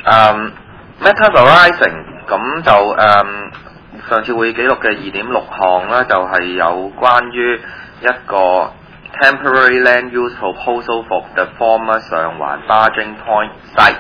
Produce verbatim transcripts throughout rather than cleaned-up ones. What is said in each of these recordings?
誒 Meta Horizon 咁就誒、嗯、上次會議記錄嘅二點六項咧，就係、是、有關於一個 temporary land use proposal for the former 上環 Barging Point site。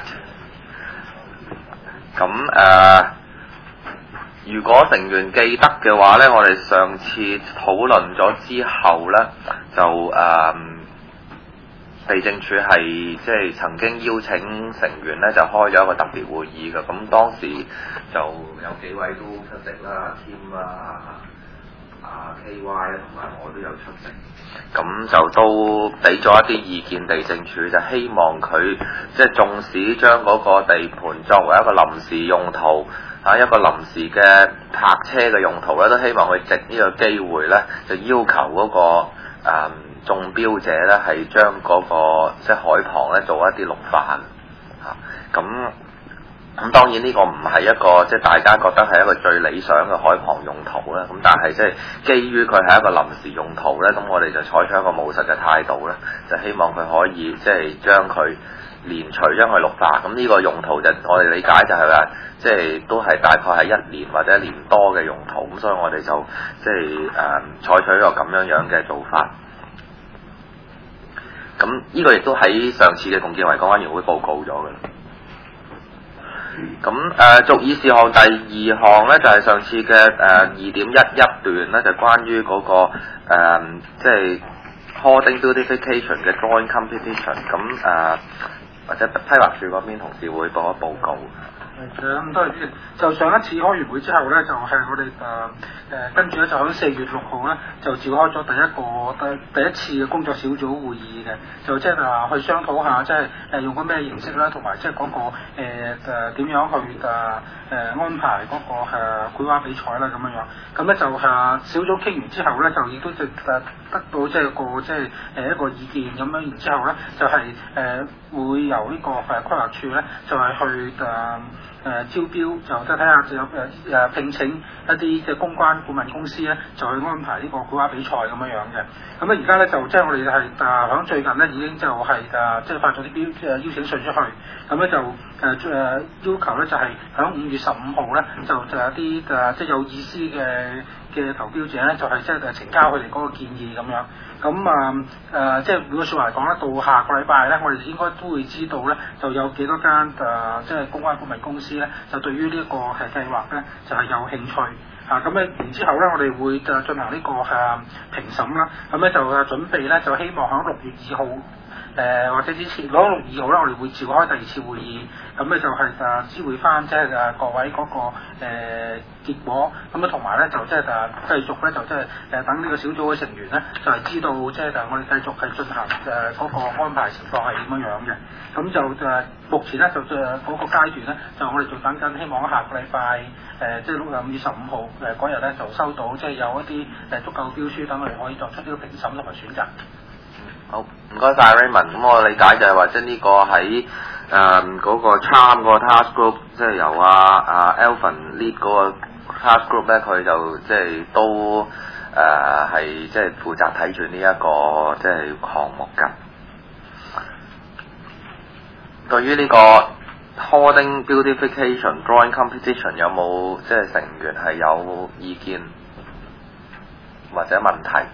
咁誒、呃，如果成員記得嘅話咧，我哋上次討論咗之後咧，就誒。呃地政處係即係曾經邀請成員咧，就開咗一個特別會議嘅。咁當時就有幾位都出席啦 ，Tim 啦、啊 K Y 同埋我都有出席。咁就都俾咗一啲意見，地政處就希望佢即係縱使將嗰個地盤作為一個臨時用途，啊一個臨時嘅泊車嘅用途咧，都希望佢藉呢個機會咧，就要求嗰、嗰個誒。嗯中標者咧係將嗰、那個即係海旁咧做一啲綠化嚇，咁、啊、咁當然呢個唔係一個即係大家覺得係一個最理想嘅海旁用途啦，咁但係即係基於佢係一個臨時用途咧，咁我哋就採取一個務實嘅態度咧，就希望佢可以即係將佢連隨將佢綠化，咁呢個用途就我哋理解就係話即係都係大概係一年或者一年多嘅用途，咁所以我哋就即係誒、呃、採取一個咁樣樣嘅做法。咁呢個亦都喺上次嘅共建維港委員會報告咗嘅。咁誒，續議事項第二項咧，就係、是、上次嘅誒二點一一段咧，就關於嗰、那個誒，即、呃、係、就是、hoarding beautification 嘅 drawing competition。咁、呃、誒，或者批劃處嗰邊同事會報一報告。 係嘅，咁多謝主席。就上一次開完會之後咧，就係、是、我哋誒誒跟住咧，就喺四月六號咧，就召開咗第一個第第一次嘅工作小組會議嘅，就即係話去商討下，即係誒用個咩形式啦，同埋即係嗰個誒誒點樣去誒誒、呃、安排嗰、那個誒繪畫比賽啦咁樣樣。咁咧就誒小組傾完之後咧，就亦都就誒得到即係個即係誒一個意見咁樣，然之後咧就係、是、誒、呃、會由呢個誒規劃處咧就係、是、去誒。呃誒、呃、招標就即係睇下就有誒誒聘請一啲嘅公關顧問公司咧，就去安排呢個繪畫比賽咁樣樣嘅。咁咧而家咧就即係我哋係誒響最近咧已經就係誒即係發咗啲標誒邀請信出去。咁咧就誒誒、呃、要求咧就係響五月十五號咧就就有啲誒即係有意思嘅嘅投標者咧就係即係誒呈交佢哋嗰個建議咁樣。咁啊誒即係如果説話嚟講咧，到下個禮拜咧，我哋應該都會知道咧，就有幾多間誒、呃、即係公關顧問公司咧，就對於呢一個係計劃咧，就係、是、有興趣啊。咁咧然之後咧，我哋會誒進行呢、這個誒、啊、評審啦。咁咧就誒準備咧，就希望喺六月二號誒、呃、或者之前，六月二號咧，我哋會召開第二次會議。咁咧就係誒知會翻即係誒各位嗰、那個誒、呃、結果，咁啊同埋咧就即係誒繼續咧就即係誒等呢個小組嘅成員咧就係、是、知道即係誒我哋繼續係進行誒嗰個安排情況係點樣樣嘅。咁就誒目前咧就誒嗰個階段咧就我哋仲等緊，希望下個禮拜誒即係六五月十五號誒嗰日咧就收到即係有一啲誒足夠標書，等我哋可以作出呢個評審同埋選擇。 好，唔該晒 Raymond。咁我理解就係話即係呢個喺誒嗰個 Charm 個 task group，即係由阿阿 Alvin lead 嗰個 task group 咧，佢就即係都誒係即係負責睇住呢一個即係項目㗎。對於呢個 hoarding beautification drawing competition 有冇即係成員係有意見或者問題？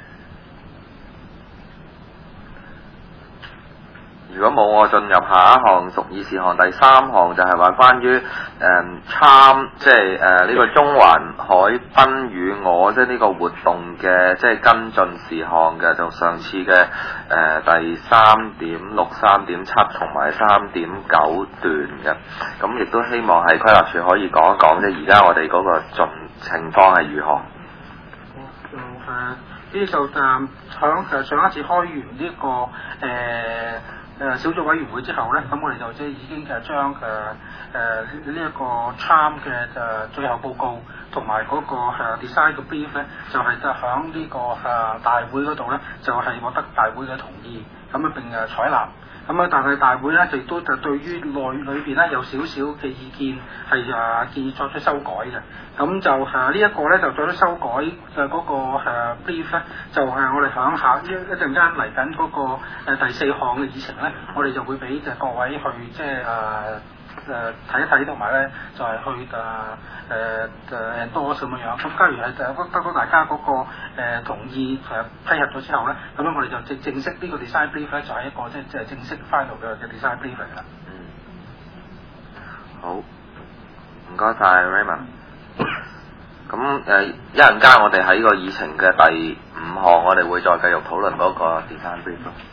如果冇，我進入下一項屬議事項第三項，就係話關於誒參即係誒呢個中環海濱與我即係呢個活動嘅即係跟進事項嘅，就上次嘅誒、呃、第三點六、三點七同埋三點九段嘅，咁亦都希望係規劃處可以講一講，即係而家我哋嗰個進情況係如何？ 就誒呢啲就誒響誒上一次開完呢、這個誒。呃誒小組委員會之後咧，咁我哋就即係已經誒將誒誒呢一個 Charm 嘅誒最後報告同埋嗰個誒 design 嘅 brief 咧，就係就響呢個誒大會嗰度咧，就係獲得大會嘅同意，咁啊並誒採納。咁啊，但係大會咧，亦都就對於內裏邊咧有少少嘅意見係啊建議作出修改嘅。咁就誒、啊、呢一個咧就作出修改嘅嗰、那個誒、啊、brief 咧，就係、是、我哋響下一一陣間嚟緊嗰個誒第四項嘅議程咧，我哋就會俾就各位去即係誒睇一睇，同埋咧就係、是、去誒誒誒 endorse 咁樣樣。咁假如係就得到大家嗰、那個、呃、同意誒配合咗之後咧，咁樣我哋就正正式呢個 design brief 咧就係一個即係即係正式 final 嘅嘅 design brief 嚟啦。 嗯，好，唔該晒 Raymond。咁誒、呃、一陣間我哋喺個議程嘅第五項，我哋會再繼續討論嗰個 design brief 咯。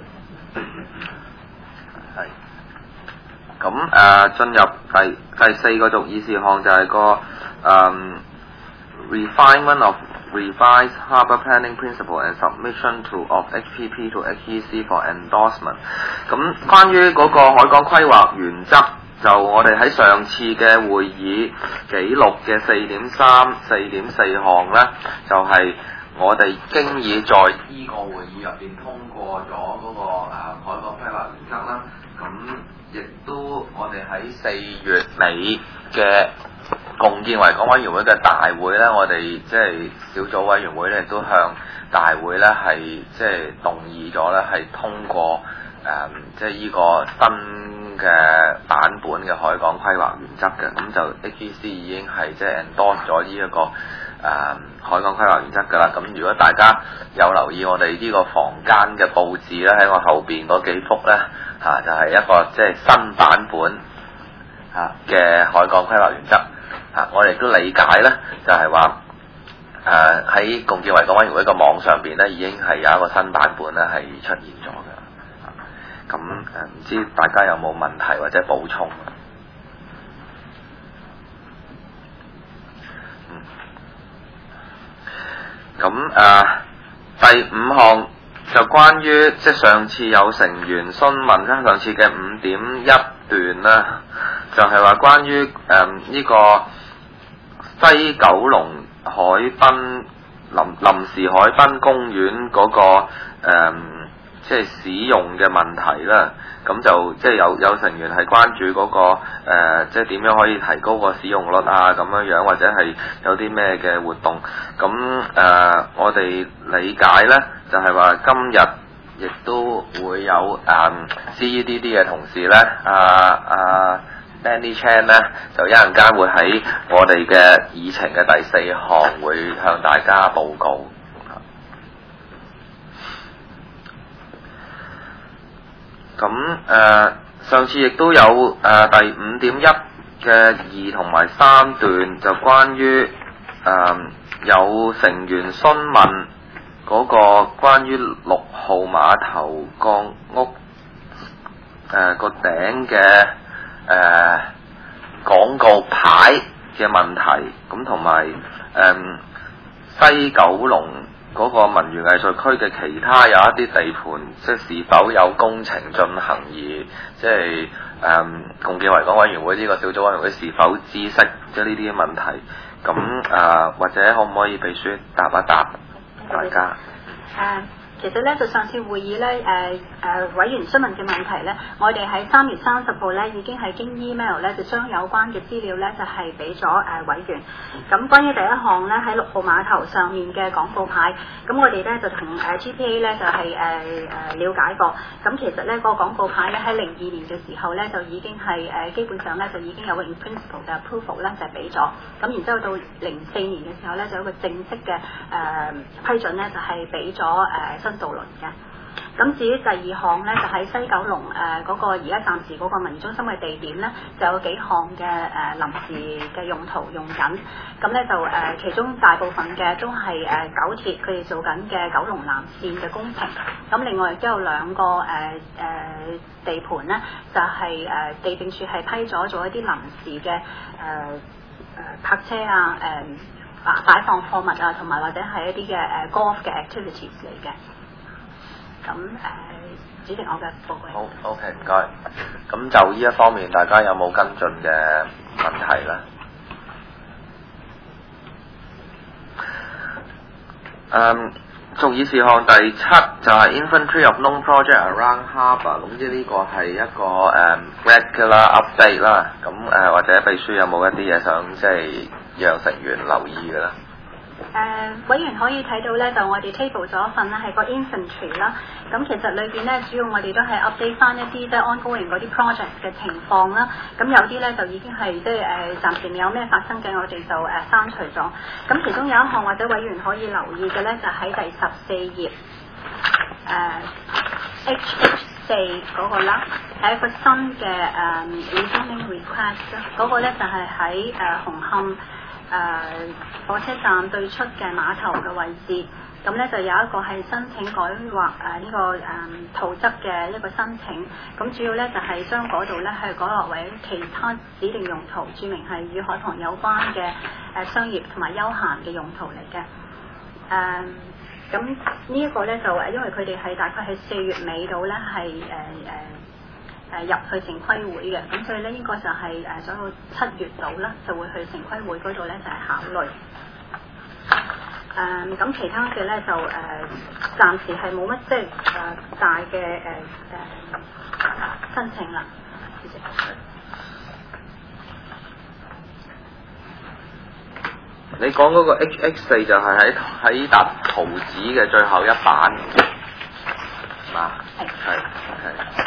係。咁誒進入第第四個續議事項就係個誒、嗯、refinement of revised harbour planning principle and submission to of H P P to H E C for endorsement。咁關於嗰個海港規劃原則，就我哋喺上次嘅會議記錄嘅四點三、四點四項咧，就係、是、我哋經已在呢個會議入邊通過咗嗰、那個誒、啊、海港規劃原則啦。咁亦都我哋喺四月尾嘅共建維港委員會嘅大會咧，我哋即係小組委員會咧，亦都向大會咧係即係動議咗咧，係通過誒即係呢個新嘅版本嘅海港規劃原則嘅。咁就 H E C 已經係即係 endorse 咗呢一個誒、呃、海港規劃原則㗎啦。咁如果大家有留意我哋呢個房間嘅佈置咧，喺我後邊嗰幾幅咧。嚇、啊，就係、是、一個即係新版本嚇嘅、啊、海港規劃原則嚇、啊，我哋都理解咧，就係話誒喺共建維港委員會個網上邊咧，已經係有一個新版本咧係出現咗嘅。咁誒唔知大家有冇問題或者補充？嗯。咁誒、啊、第五項。就關於即係上次有成員詢問啦，上次嘅五點一段啦，就係、是、話關於誒呢、嗯這個西九龍海濱臨臨時海濱公園嗰、那個、嗯、即係使用嘅問題啦。咁就即係有有成員係關注嗰、那個、呃、即係點樣可以提高個使用率啊咁樣樣，或者係有啲咩嘅活動。咁誒、呃，我哋理解咧，就係、是、話今日亦都會有誒 C E D D 嘅同事咧，阿、啊、阿、啊、Danny Chan 咧，就一陣間會喺我哋嘅議程嘅第四項會向大家報告。咁誒、呃，上次亦都有誒、呃、第五點一嘅二同埋三段，就關於誒、呃、有成員詢問嗰個關於六號碼頭鋼屋誒個頂嘅誒廣告牌嘅問題，咁同埋誒西九龍嗰個文娛藝術區嘅其他有一啲地盤，即係是，是否有工程進行而即係誒共建維港委員會呢個小組委員會是否知悉即係呢啲問題？咁誒、呃、或者可唔可以秘書答一答大家？ 誒。其實咧，就上次會議咧，誒、呃、誒、呃、委員詢問嘅問題咧，我哋喺三月三十號咧已經係經 email 咧就將有關嘅資料咧就係俾咗誒委員。咁關於第一項咧喺六號碼頭上面嘅廣告牌，咁我哋咧就同誒 G P A 咧就係誒誒了解過。咁其實咧、那個廣告牌咧喺零二年嘅時候咧就已經係誒、呃、基本上咧就已經有個 in principle 嘅 approval 咧就係俾咗。咁然之後到零四年嘅時候咧就有一個正式嘅誒、呃、批准咧就係俾咗誒。新渡輪嘅。咁至於第二項咧，就喺西九龍誒嗰個而家暫時嗰個文娛中心嘅地點咧，就有幾項嘅誒、呃、臨時嘅用途用緊。咁咧就誒、呃、其中大部分嘅都係誒、呃、九鐵佢哋做緊嘅九龍南線嘅工程。咁另外亦都有兩個誒誒、呃呃、地盤咧，就係、是、誒、呃、地政處係批咗做一啲臨時嘅誒誒泊車啊誒。呃啊！擺放貨物啊，同埋或者係一啲嘅誒 golf 嘅 activities 嚟嘅。咁誒，主席我嘅報告。 好 ，OK，唔該。咁就呢一方面，大家有冇跟進嘅問題咧？誒，續議事項第七就係 Inventory of Known Project Around Harbour。咁即係呢個係一個誒、um, regular update 啦。咁誒、呃、或者秘書有冇一啲嘢想即係讓成員留意嘅啦？ 誒委員可以睇到咧，就我哋 table 咗一份咧係個 infantry 啦。咁其實裏邊咧，主要我哋都係 update 翻一啲即係 ongoing 嗰啲 project 嘅情況啦。咁有啲咧就已經係即係誒暫時未有咩發生嘅，我哋就誒刪除咗。咁其中有一項或者委員可以留意嘅咧，就喺第十四頁誒 H H 四嗰個啦，係一個新嘅誒 rezoning request 啦。嗰個咧就係喺誒紅磡。誒、呃、火車站對出嘅碼頭嘅位置，咁咧就有一個係申請改劃誒呢個誒、呃、圖則嘅一個申請，咁主要咧就係將嗰度咧係改劃為其他指定用途，註明係與海旁有關嘅誒、呃、商業同埋休閒嘅用途嚟嘅。誒、呃，咁呢一個咧就誒，因為佢哋係大概係四月尾度咧係誒誒。誒入去城規會嘅，咁所以咧應該就係誒所有七月度啦，就會去城規會嗰度咧就係、是、考慮。誒、呃、咁其他嘅咧就誒、呃、暫時係冇乜即係誒大嘅誒誒申請啦。 你講嗰個 H X 四就係喺喺沓圖紙嘅最後一版，係嘛？係係係。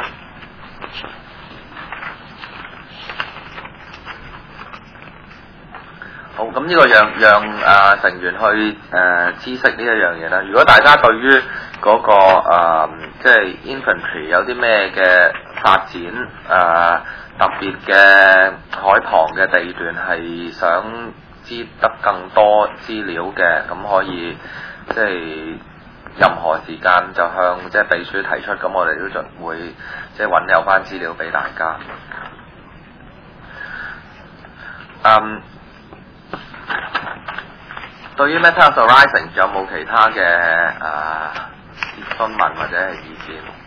好，咁呢個讓讓誒、呃、成員去誒、呃、知識呢一樣嘢啦。如果大家對於嗰、那個、呃、即係 infantry 有啲咩嘅發展誒、呃、特別嘅海旁嘅地段係想知得更多資料嘅，咁可以即係任何時間就向即係秘書提出，咁我哋都盡會即係揾有關資料俾大家。嗯。對於 Matters Arising 有冇其他嘅誒詢問或者係意見？